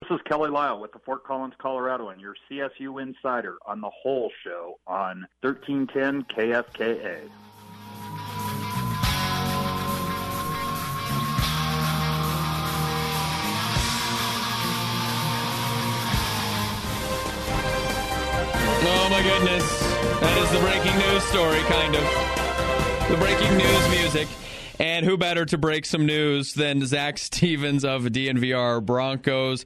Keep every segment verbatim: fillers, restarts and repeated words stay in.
is Kelly Lyle with the Fort Collins, Colorado, and your C S U Insider on the Whole Show on thirteen ten K S K A. Oh, my goodness. That is the breaking news story, kind of. The breaking news music. And who better to break some news than Zach Stevens of D N V R Broncos.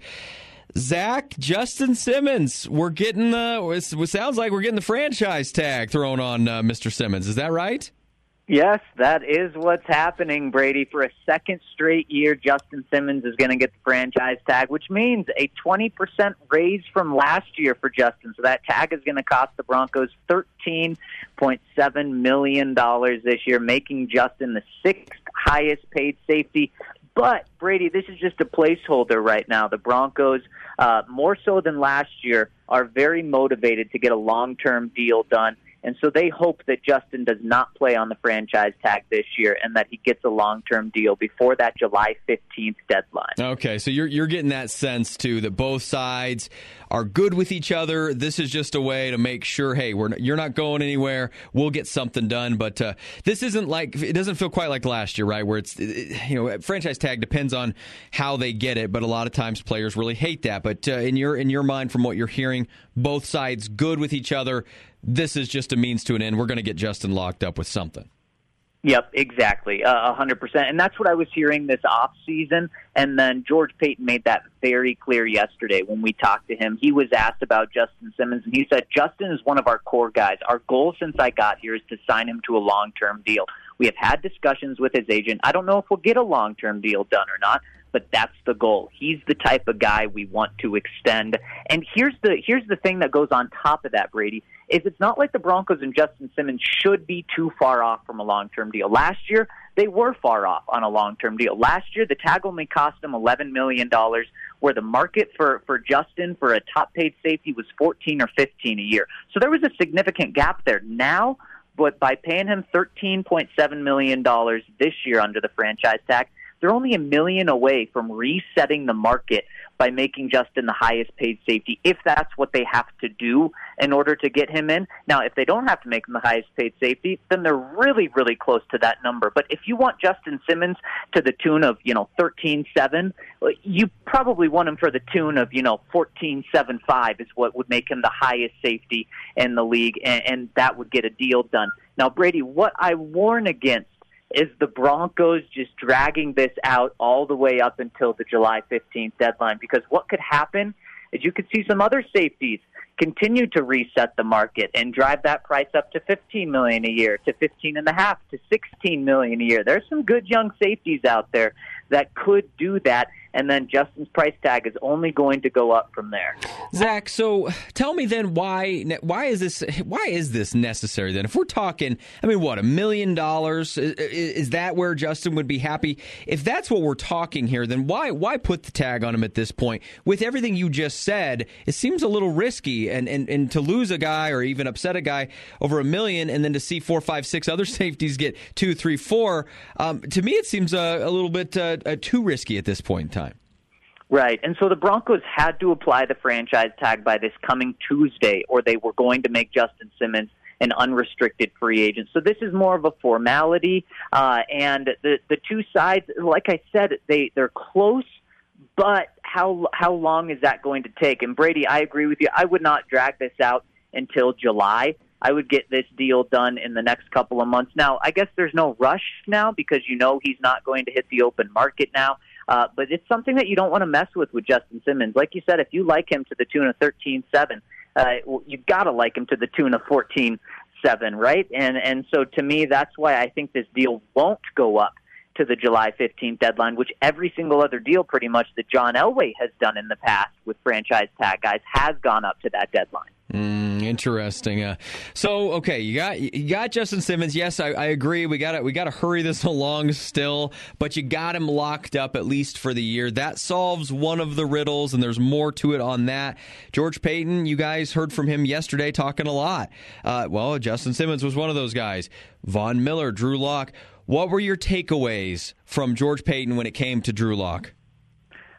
Zach, Justin Simmons, we're getting the, it sounds like we're getting the franchise tag thrown on uh, Mister Simmons. Is that right? Yes, that is what's happening, Brady. For a second straight year, Justin Simmons is going to get the franchise tag, which means a twenty percent raise from last year for Justin. So that tag is going to cost the Broncos thirteen point seven million dollars this year, making Justin the sixth highest paid safety. But, Brady, this is just a placeholder right now. The Broncos, uh, more so than last year, are very motivated to get a long-term deal done. And so they hope that Justin does not play on the franchise tag this year and that he gets a long-term deal before that July fifteenth deadline. Okay, so you're you're getting that sense, too, that both sides are good with each other. This is just a way to make sure, hey, we're you're not going anywhere. We'll get something done. But uh, this isn't like, it doesn't feel quite like last year, right, where it's, you know, franchise tag depends on how they get it, but a lot of times players really hate that. But uh, in your in your mind, from what you're hearing, both sides good with each other. This is just a means to an end. We're going to get Justin locked up with something. Yep, exactly, uh, one hundred percent. And that's what I was hearing this offseason. And then George Paton made that very clear yesterday when we talked to him. He was asked about Justin Simmons, and he said, Justin is one of our core guys. Our goal since I got here is to sign him to a long-term deal. We have had discussions with his agent. I don't know if we'll get a long-term deal done or not, but that's the goal. He's the type of guy we want to extend. And here's the here's the thing that goes on top of that, Brady, is it's not like the Broncos and Justin Simmons should be too far off from a long-term deal. Last year, they were far off on a long-term deal. Last year, the tag only cost them eleven million dollars, where the market for, for Justin for a top-paid safety was fourteen or fifteen a year. So there was a significant gap there. Now, but by paying him thirteen point seven million dollars this year under the franchise tag, they're only a million away from resetting the market by making Justin the highest paid safety, if that's what they have to do in order to get him in. Now, if they don't have to make him the highest paid safety, then they're really, really close to that number. But if you want Justin Simmons to the tune of, you know, thirteen seven, you probably want him for the tune of, you know, fourteen seven five is what would make him the highest safety in the league, and, and that would get a deal done. Now, Brady, what I warn against is the Broncos just dragging this out all the way up until the July fifteenth deadline, because what could happen is you could see some other safeties continue to reset the market and drive that price up to fifteen million dollars a year, to fifteen and a half, to sixteen million dollars a year. There's some good young safeties out there that could do that, and then Justin's price tag is only going to go up from there. Zach, so tell me then why why is this why is this necessary then? If we're talking, I mean, what, a million dollars? Is that where Justin would be happy? If that's what we're talking here, then why why put the tag on him at this point? With everything you just said, it seems a little risky, and, and, and to lose a guy or even upset a guy over a million, and then to see four, five, six other safeties get two, three, four, um, to me it seems a, a little bit uh, uh, too risky at this point in time. Right, and so the Broncos had to apply the franchise tag by this coming Tuesday, or they were going to make Justin Simmons an unrestricted free agent. So this is more of a formality, uh, and the the two sides, like I said, they, they're close, but how how long is that going to take? And Brady, I agree with you. I would not drag this out until July. I would get this deal done in the next couple of months. Now, I guess there's no rush now because you know he's not going to hit the open market now. Uh, but it's something that you don't want to mess with with Justin Simmons. Like you said, if you like him to the tune of thirteen seven, uh, you've got to like him to the tune of fourteen seven, right? And and so to me, that's why I think this deal won't go up to the July fifteenth deadline, which every single other deal pretty much that John Elway has done in the past with franchise tag guys has gone up to that deadline. Mm, interesting. Uh, so, okay, you got you got Justin Simmons. Yes, I, I agree. We got we got to hurry this along still, but you got him locked up at least for the year. That solves one of the riddles, and there's more to it on that. George Paton, you guys heard from him yesterday talking a lot. Uh, well, Justin Simmons was one of those guys. Von Miller, Drew Lock. What were your takeaways from George Paton when it came to Drew Lock?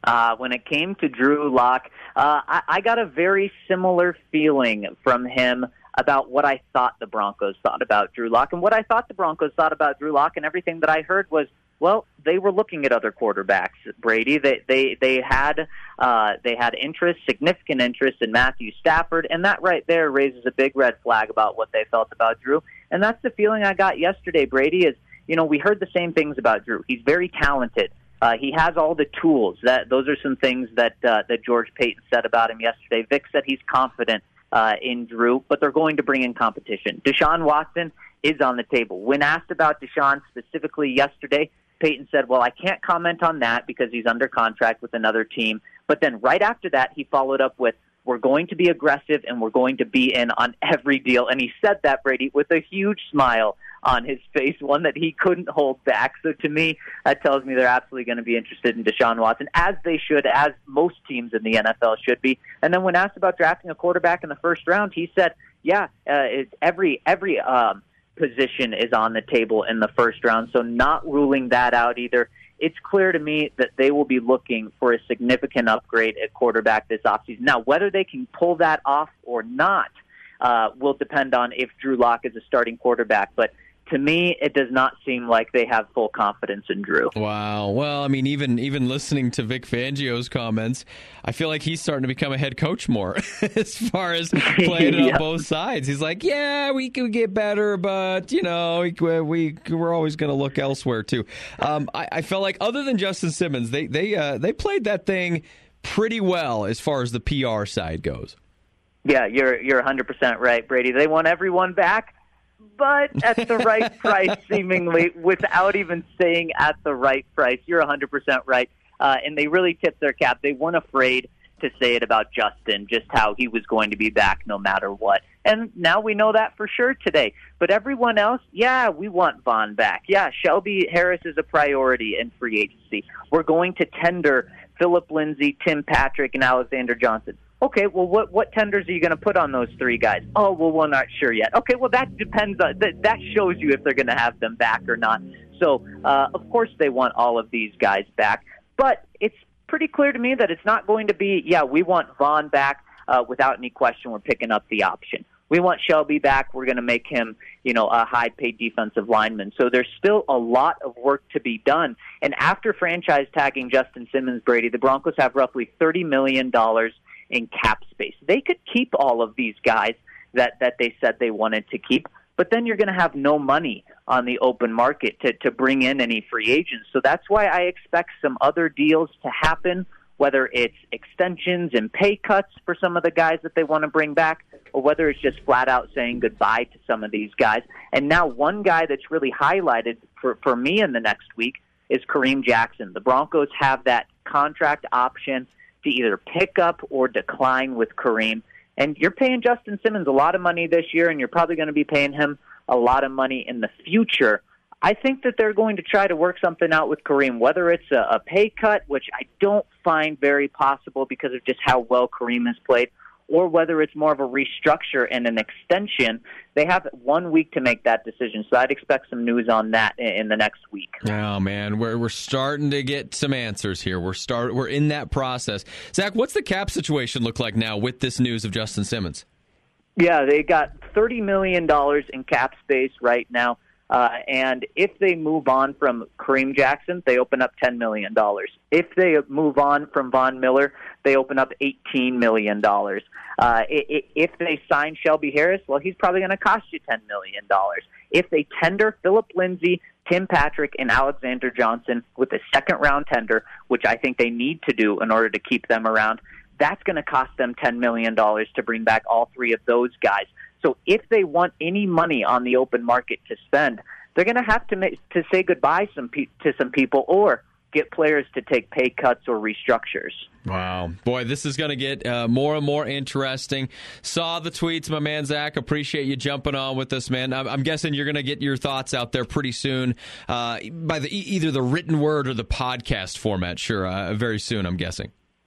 Uh, when it came to Drew Lock, uh, I, I got a very similar feeling from him about what I thought the Broncos thought about Drew Lock. And what I thought the Broncos thought about Drew Lock and everything that I heard was, well, they were looking at other quarterbacks, Brady. They they they had uh, they had interest, significant interest in Matthew Stafford, and that right there raises a big red flag about what they felt about Drew. And that's the feeling I got yesterday, Brady, is, you know, we heard the same things about Drew. He's very talented. Uh, he has all the tools. That those are some things that uh, that George Paton said about him yesterday. Vic said he's confident uh, in Drew, but they're going to bring in competition. Deshaun Watson is on the table. When asked about Deshaun specifically yesterday, Paton said, well, I can't comment on that because he's under contract with another team. But then right after that, he followed up with, we're going to be aggressive and we're going to be in on every deal. And he said that, Brady, with a huge smile on his face, one that he couldn't hold back. So to me, that tells me they're absolutely going to be interested in Deshaun Watson, as they should, as most teams in the N F L should be. And then when asked about drafting a quarterback in the first round, he said, yeah, uh, it's every every um, position is on the table in the first round, so not ruling that out either. It's clear to me that they will be looking for a significant upgrade at quarterback this offseason. Now, whether they can pull that off or not uh, will depend on if Drew Lock is a starting quarterback. But to me, it does not seem like they have full confidence in Drew. Wow. Well, I mean, even even listening to Vic Fangio's comments, I feel like he's starting to become a head coach more as far as playing it yeah. on both sides. He's like, yeah, we could get better, but, you know, we, we, we're always going to look elsewhere, too. Um, I, I felt like other than Justin Simmons, they they uh, they played that thing pretty well as far as the P R side goes. Yeah, you're you're one hundred percent right, Brady. They want everyone back, but at the right price, seemingly, without even saying at the right price. You're one hundred percent right. Uh, and they really tipped their cap. They weren't afraid to say it about Justin, just how he was going to be back no matter what. And now we know that for sure today. But everyone else, yeah, we want Vaughn back. Yeah, Shelby Harris is a priority in free agency. We're going to tender Phillip Lindsay, Tim Patrick, and Alexander Johnson. Okay, well, what what tenders are you going to put on those three guys? Oh, well, we're not sure yet. Okay, well, that depends on that. That shows you if they're going to have them back or not. So, uh, of course, they want all of these guys back. But it's pretty clear to me that it's not going to be, yeah, we want Vaughn back uh, without any question. We're picking up the option. We want Shelby back. We're going to make him, you know, a high-paid defensive lineman. So there's still a lot of work to be done. And after franchise tagging Justin Simmons, Brady, the Broncos have roughly thirty million dollars in cap space. They could keep all of these guys that, that they said they wanted to keep, but then you're going to have no money on the open market to, to bring in any free agents. So that's why I expect some other deals to happen, whether it's extensions and pay cuts for some of the guys that they want to bring back, or whether it's just flat out saying goodbye to some of these guys. And now one guy that's really highlighted for, for me in the next week is Kareem Jackson. The Broncos have that contract option to either pick up or decline with Kareem. And you're paying Justin Simmons a lot of money this year, and you're probably going to be paying him a lot of money in the future. I think that they're going to try to work something out with Kareem, whether it's a, a pay cut, which I don't find very possible because of just how well Kareem has played, or whether it's more of a restructure and an extension. They have one week to make that decision, so I'd expect some news on that in, in the next week. Oh man, we're we're starting to get some answers here. We're start we're in that process. Zach, what's the cap situation look like now with this news of Justin Simmons? Yeah, they got thirty million dollars in cap space right now. Uh, and if they move on from Kareem Jackson, they open up ten million dollars. If they move on from Von Miller, they open up eighteen million dollars. Uh, if they sign Shelby Harris, well, he's probably going to cost you ten million dollars. If they tender Phillip Lindsay, Tim Patrick, and Alexander Johnson with a second-round tender, which I think they need to do in order to keep them around, that's going to cost them ten million dollars to bring back all three of those guys. So if they want any money on the open market to spend, they're going to have to make, to say goodbye some pe- to some people or get players to take pay cuts or restructures. Wow. Boy, this is going to get uh, more and more interesting. Saw the tweets, my man Zach. Appreciate you jumping on with us, man. I'm, I'm guessing you're going to get your thoughts out there pretty soon uh, by the either the written word or the podcast format. Sure, uh, very soon, I'm guessing.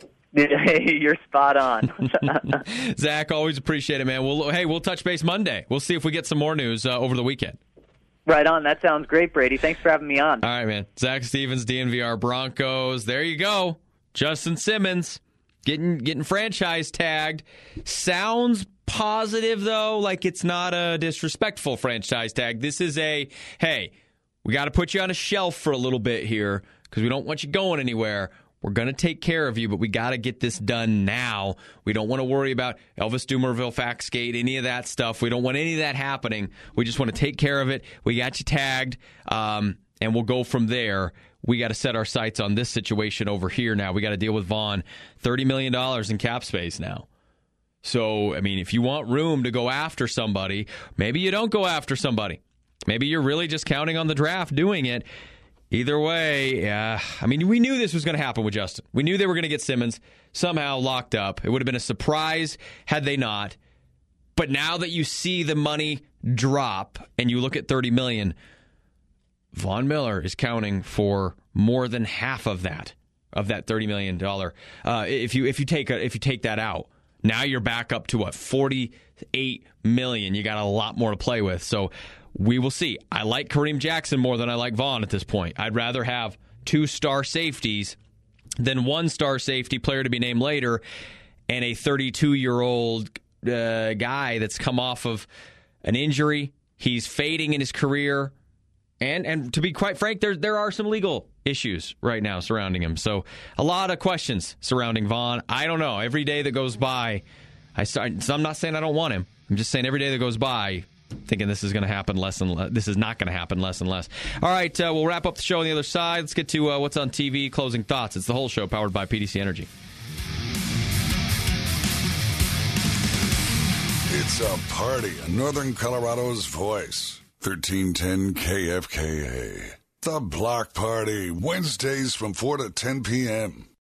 You're spot on. Zach, always appreciate it, man. We'll, hey, we'll touch base Monday. We'll see if we get some more news uh, over the weekend. Right on. That sounds great, Brady. Thanks for having me on. All right, man. Zach Stevens, D N V R Broncos. There you go. Justin Simmons getting getting franchise tagged. Sounds positive, though, like it's not a disrespectful franchise tag. This is a, hey, we got to put you on a shelf for a little bit here because we don't want you going anywhere. We're going to take care of you, but we got to get this done now. We don't want to worry about Elvis Dumervil, Faxgate, any of that stuff. We don't want any of that happening. We just want to take care of it. We got you tagged, um, and we'll go from there. We got to set our sights on this situation over here now. We got to deal with Vaughn. thirty million dollars in cap space now. So, I mean, if you want room to go after somebody, maybe you don't go after somebody. Maybe you're really just counting on the draft doing it. Either way, yeah. I mean, we knew this was going to happen with Justin. We knew they were going to get Simmons somehow locked up. It would have been a surprise had they not. But now that you see the money drop and you look at thirty million dollars, Von Miller is counting for more than half of that, of that thirty million dollars. Uh, if you if you take a, if you take that out, now you're back up to what, forty-eight million dollars. You got a lot more to play with. So we will see. I like Kareem Jackson more than I like Vaughn at this point. I'd rather have two star safeties than one star safety, player to be named later, and a thirty-two-year-old uh, guy that's come off of an injury. He's fading in his career. And and to be quite frank, there there are some legal issues right now surrounding him. So a lot of questions surrounding Vaughn. I don't know. Every day that goes by, I start. So I'm not saying I don't want him. I'm just saying every day that goes by, thinking this is going to happen less and less. This is not going to happen less and less. All right, uh, we'll wrap up the show on the other side. Let's get to uh, what's on T V, closing thoughts. It's the whole show powered by P D C Energy. It's a party in Northern Colorado's voice. thirteen ten K F K A. The Block Party, Wednesdays from four to ten p.m.